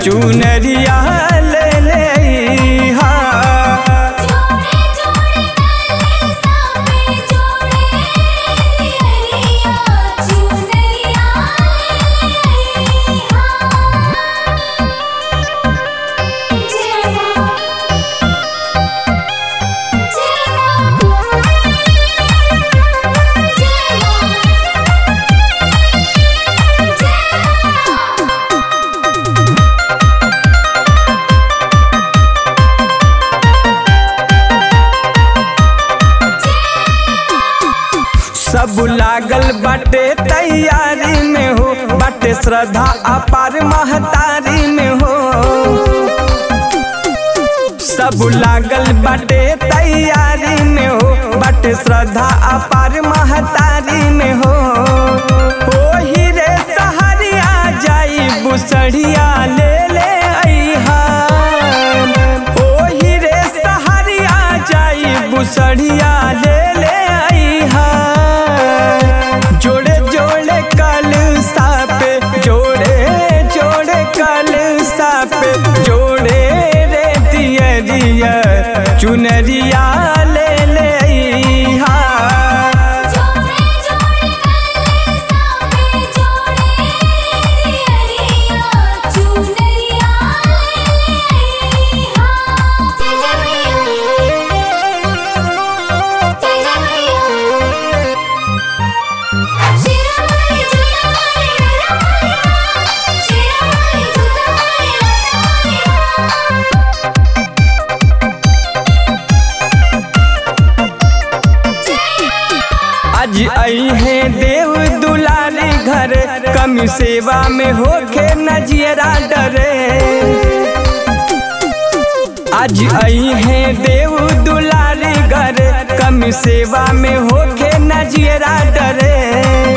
चुनरिया ले ले हा। सब लागल बाटे तैयारी में हो, बाटे श्रद्धा अपार महतारी में हो। सब लागल बाटे तैयारी में हो, बाटे श्रद्धा अपार महतारी में हो। ओ हीरे सहरिया जाई बुसड़िया ले ले अइहा। ओ हीरे सहरिया जाई बुसड़िया ले ले अइहा। जोड़े जोड़े कल सापे, जोड़े जोड़े कल सापे, जोड़े रे दियरिया चुनरिया ले ले अइहा। आज आई है देव दुलारी घर, कमी सेवा में होके नजियरा डरे। आज आई है देव दुलारी घर, कमी सेवा में होके नजियरा डरे।